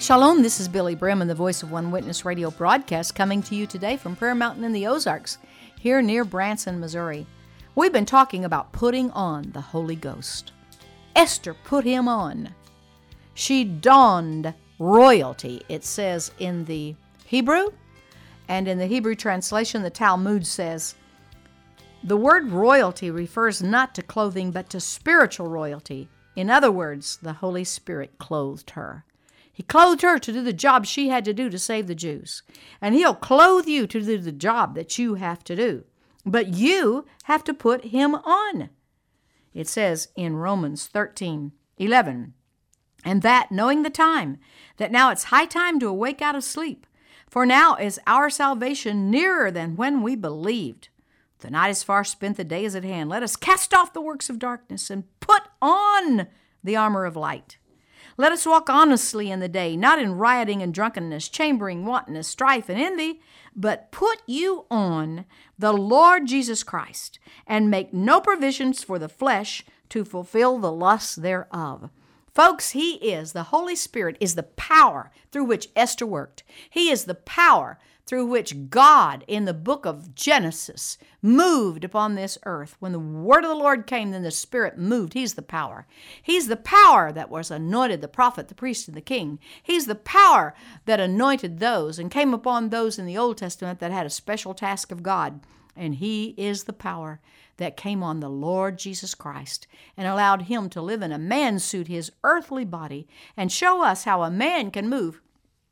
Shalom, this is Billy Brim and the Voice of One Witness radio broadcast coming to you today from Prayer Mountain in the Ozarks, here near Branson, Missouri. We've been talking about putting on the Holy Ghost. Esther put him on. She donned royalty, it says in the Hebrew, and in the Hebrew translation, the Talmud says, the word royalty refers not to clothing, but to spiritual royalty. In other words, the Holy Spirit clothed her. He clothed her to do the job she had to do to save the Jews. And He'll clothe you to do the job that you have to do. But you have to put Him on. It says in Romans 13:11, and that, knowing the time, that now it's high time to awake out of sleep. For now is our salvation nearer than when we believed. The night is far spent, the day is at hand. Let us cast off the works of darkness and put on the armor of light. Let us walk honestly in the day, not in rioting and drunkenness, chambering, wantonness, strife, and envy, but put you on the Lord Jesus Christ, and make no provisions for the flesh to fulfill the lusts thereof. Folks, the Holy Spirit is the power through which Esther worked. He is the power through which God, in the book of Genesis, moved upon this earth. When the word of the Lord came, then the Spirit moved. He's the power. He's the power that was anointed the prophet, the priest, and the king. He's the power that anointed those and came upon those in the Old Testament that had a special task of God. And He is the power that came on the Lord Jesus Christ and allowed Him to live in a man's suit, His earthly body, and show us how a man can move.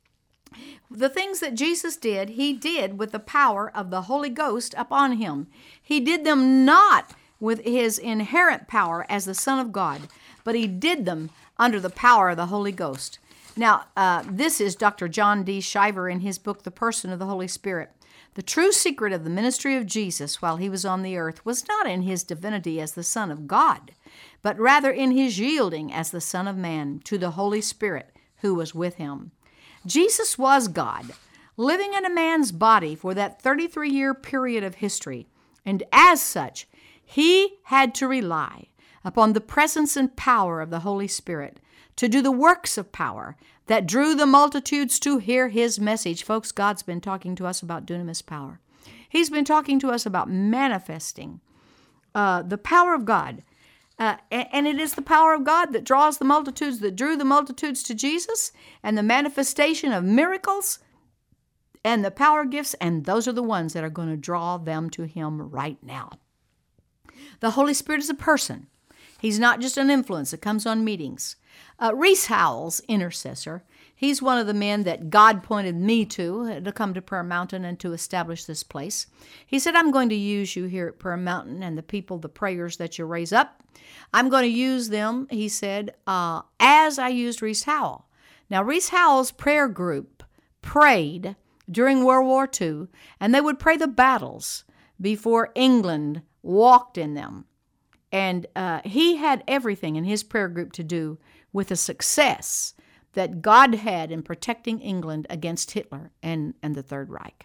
The things that Jesus did, He did with the power of the Holy Ghost upon Him. He did them not with His inherent power as the Son of God, but He did them under the power of the Holy Ghost. Now, this is Dr. John D. Shiver in his book, The Person of the Holy Spirit. The true secret of the ministry of Jesus while He was on the earth was not in His divinity as the Son of God, but rather in His yielding as the Son of Man to the Holy Spirit who was with Him. Jesus was God, living in a man's body for that 33-year period of history, and as such, He had to rely upon the presence and power of the Holy Spirit to do the works of power that drew the multitudes to hear His message. Folks, God's been talking to us about dunamis power. He's been talking to us about manifesting the power of God. And it is the power of God that draws the multitudes, that drew the multitudes to Jesus, and the manifestation of miracles and the power gifts, and those are the ones that are going to draw them to Him right now. The Holy Spirit is a person. He's not just an influence that comes on meetings. Reese Howells, intercessor, he's one of the men that God pointed me to come to Prayer Mountain and to establish this place. He said, I'm going to use you here at Prayer Mountain and the people, the prayers that you raise up. I'm going to use them, he said, as I used Reese Howell. Now, Reese Howell's prayer group prayed during World War II, and they would pray the battles before England walked in them. And he had everything in his prayer group to do with the success that God had in protecting England against Hitler and the Third Reich.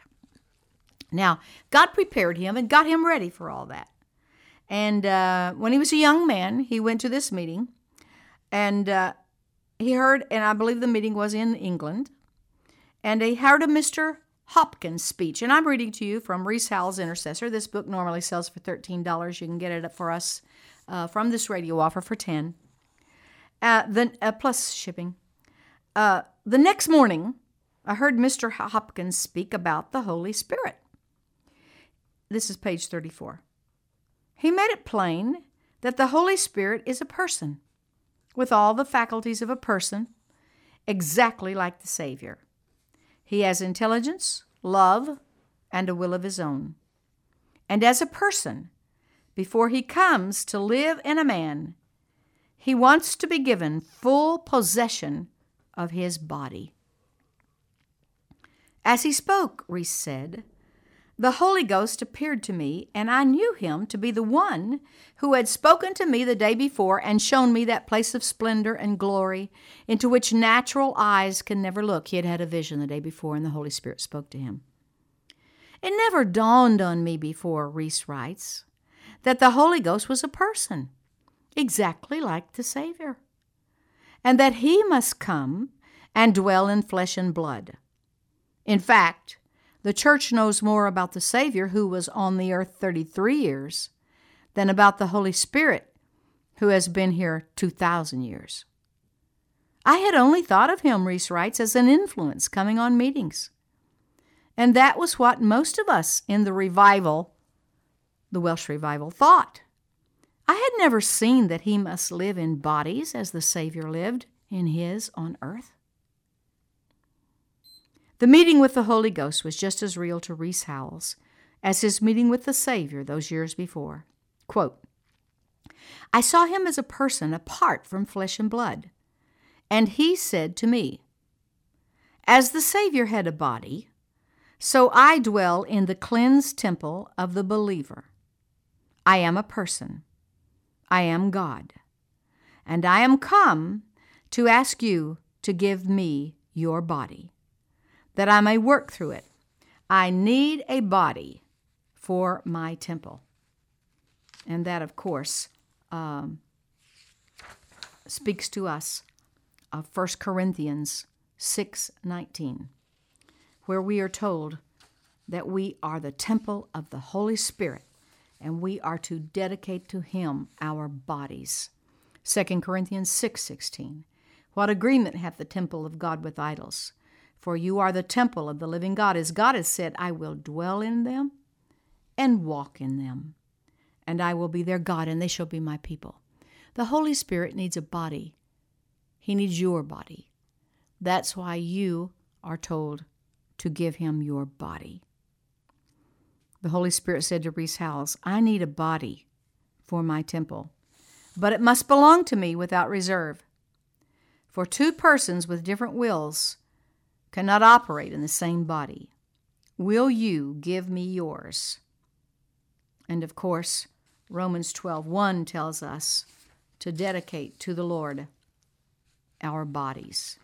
Now, God prepared him and got him ready for all that. And when he was a young man, he went to this meeting, and he heard, and I believe the meeting was in England, and he heard a Mr. Hopkins speech. And I'm reading to you from Reese Howell's Intercessor. This book normally sells for $13. You can get it for us from this radio offer for $10, plus shipping. The next morning, I heard Mr. Hopkins speak about the Holy Spirit. This is page 34. He made it plain that the Holy Spirit is a person, with all the faculties of a person, exactly like the Savior. He has intelligence, love, and a will of his own. And as a person, before he comes to live in a man, he wants to be given full possession of his body. As he spoke, Reese said, the Holy Ghost appeared to me, and I knew him to be the one who had spoken to me the day before and shown me that place of splendor and glory into which natural eyes can never look. He had had a vision the day before, and the Holy Spirit spoke to him. It never dawned on me before, Reese writes, that the Holy Ghost was a person, exactly like the Savior, and that he must come and dwell in flesh and blood. In fact, the church knows more about the Savior who was on the earth 33 years than about the Holy Spirit who has been here 2,000 years. I had only thought of him, Reese writes, as an influence coming on meetings. And that was what most of us in the revival, the Welsh revival, thought. I had never seen that he must live in bodies as the Savior lived in his on earth. The meeting with the Holy Ghost was just as real to Rees Howells as his meeting with the Savior those years before. Quote, I saw him as a person apart from flesh and blood, and he said to me, as the Savior had a body, so I dwell in the cleansed temple of the believer. I am a person. I am God. And I am come to ask you to give me your body, that I may work through it. I need a body for my temple. And that, of course, speaks to us of 1 Corinthians 6:19, where we are told that we are the temple of the Holy Spirit, and we are to dedicate to him our bodies. 2 Corinthians 6:16, what agreement hath the temple of God with idols? For you are the temple of the living God. As God has said, I will dwell in them and walk in them, and I will be their God, and they shall be my people. The Holy Spirit needs a body. He needs your body. That's why you are told to give him your body. The Holy Spirit said to Rees Howells, I need a body for my temple, but it must belong to me without reserve. For two persons with different wills cannot operate in the same body. Will you give me yours? And of course, Romans 12:1 tells us to dedicate to the Lord our bodies.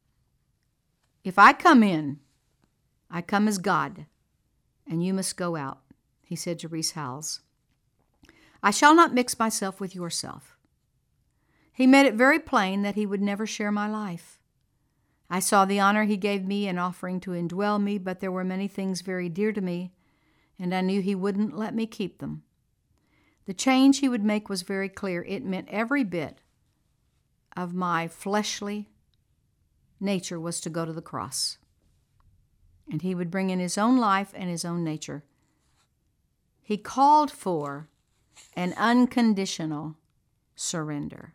If I come in, I come as God, and you must go out, he said to Rees Howells. I shall not mix myself with yourself. He made it very plain that he would never share my life. I saw the honor he gave me in offering to indwell me, but there were many things very dear to me, and I knew he wouldn't let me keep them. The change he would make was very clear. It meant every bit of my fleshly nature was to go to the cross. And he would bring in his own life and his own nature. He called for an unconditional surrender.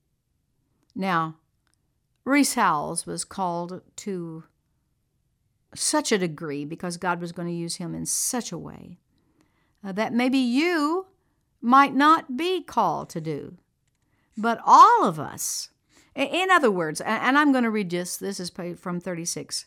Now, Rees Howells was called to such a degree because God was going to use him in such a way that maybe you might not be called to do. But all of us, in other words, and I'm going to read this is from 36.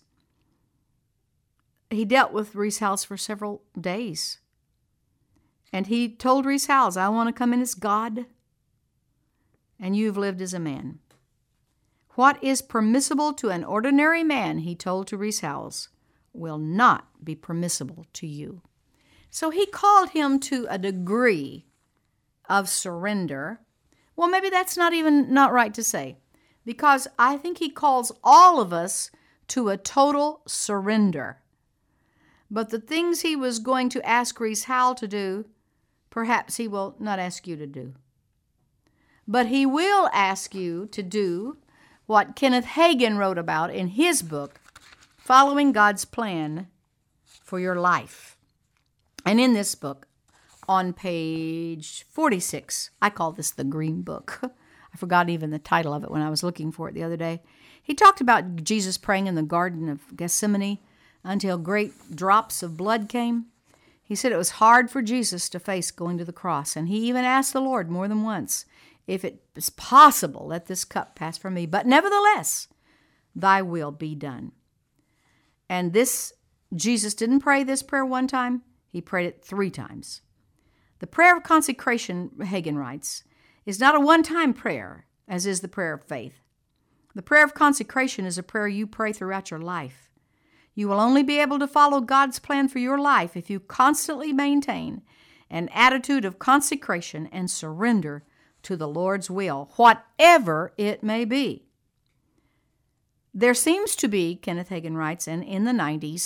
He dealt with Rees Howells for several days. And he told Rees Howells, I want to come in as God, and you've lived as a man. What is permissible to an ordinary man, he told to Rees Howells, will not be permissible to you. So he called him to a degree of surrender. Well, maybe that's not right to say, because I think he calls all of us to a total surrender. But the things he was going to ask Rees Howells to do, perhaps he will not ask you to do. But he will ask you to do what Kenneth Hagin wrote about in his book, Following God's Plan for Your Life. And in this book, on page 46, I call this the Green Book. I forgot even the title of it when I was looking for it the other day. He talked about Jesus praying in the Garden of Gethsemane until great drops of blood came. He said it was hard for Jesus to face going to the cross, and he even asked the Lord more than once, if it is possible, let this cup pass from me. But nevertheless, thy will be done. And this, Jesus didn't pray this prayer one time. He prayed it 3 times. The prayer of consecration, Hagin writes, is not a one-time prayer, as is the prayer of faith. The prayer of consecration is a prayer you pray throughout your life. You will only be able to follow God's plan for your life if you constantly maintain an attitude of consecration and surrender to the Lord's will, whatever it may be. There seems to be, Kenneth Hagin writes, and in the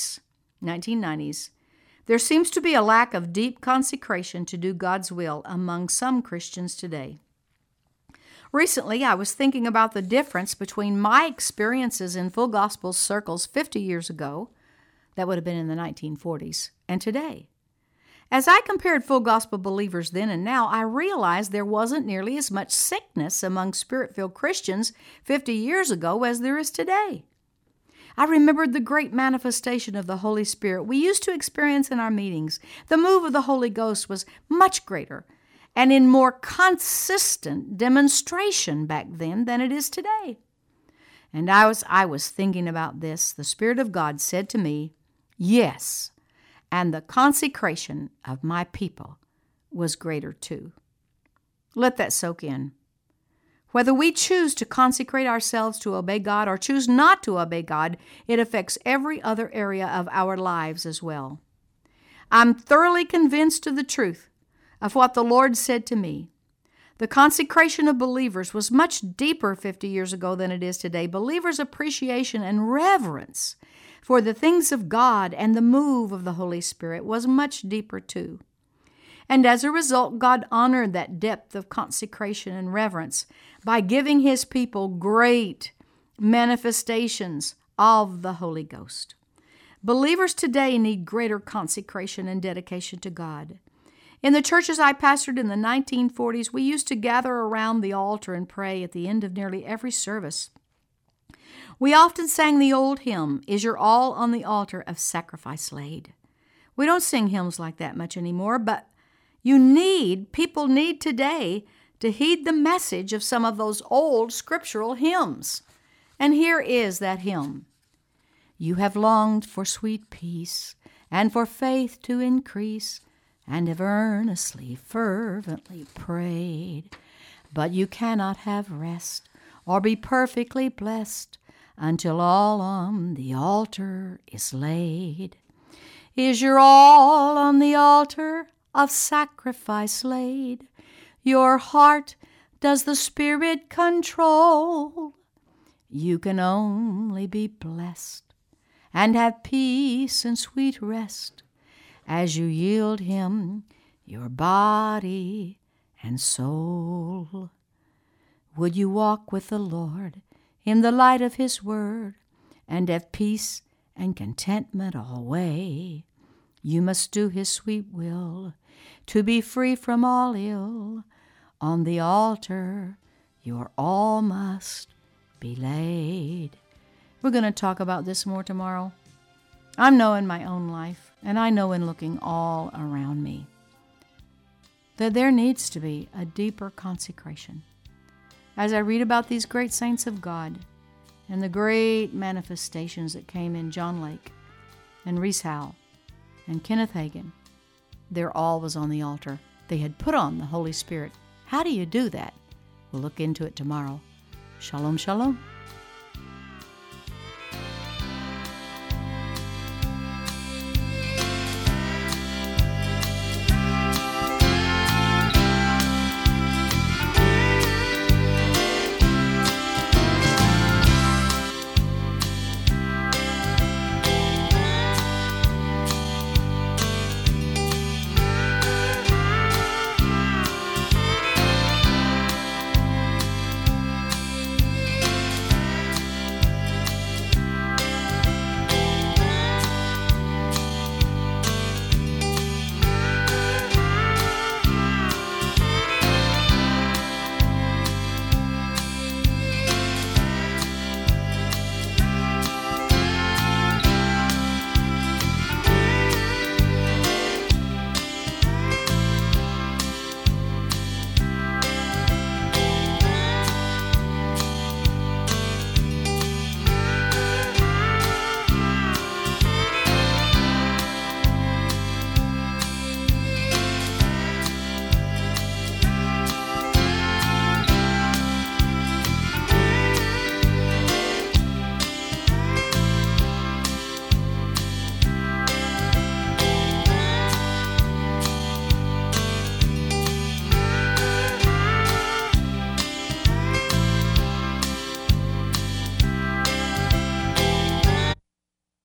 1990s, there seems to be a lack of deep consecration to do God's will among some Christians today. Recently, I was thinking about the difference between my experiences in Full Gospel circles 50 years ago, that would have been in the 1940s, and today. As I compared Full Gospel believers then and now, I realized there wasn't nearly as much sickness among Spirit-filled Christians 50 years ago as there is today. I remembered the great manifestation of the Holy Spirit we used to experience in our meetings. The move of the Holy Ghost was much greater and in more consistent demonstration back then than it is today. And I was thinking about this. The Spirit of God said to me, yes, and the consecration of my people was greater too. Let that soak in. Whether we choose to consecrate ourselves to obey God or choose not to obey God, it affects every other area of our lives as well. I'm thoroughly convinced of the truth of what the Lord said to me. The consecration of believers was much deeper 50 years ago than it is today. Believers' appreciation and reverence for the things of God and the move of the Holy Spirit was much deeper too. And as a result, God honored that depth of consecration and reverence by giving His people great manifestations of the Holy Ghost. Believers today need greater consecration and dedication to God. In the churches I pastored in the 1940s, we used to gather around the altar and pray at the end of nearly every service. We often sang the old hymn, "Is Your All on the Altar of Sacrifice Laid?" We don't sing hymns like that much anymore, but people need today to heed the message of some of those old scriptural hymns. And here is that hymn. You have longed for sweet peace and for faith to increase, and have earnestly, fervently prayed. But you cannot have rest or be perfectly blessed until all on the altar is laid. Is your all on the altar of sacrifice laid? Your heart does the Spirit control? You can only be blessed and have peace and sweet rest as you yield Him your body and soul. Would you walk with the Lord in the light of His word and have peace and contentment alway? You must do His sweet will to be free from all ill. On the altar your all must be laid. We're going to talk about this more tomorrow. I know in my own life, and I know in looking all around me, that there needs to be a deeper consecration. As I read about these great saints of God and the great manifestations that came in John Lake and Rees Howell and Kenneth Hagin, their all was on the altar. They had put on the Holy Spirit. How do you do that? We'll look into it tomorrow. Shalom, shalom.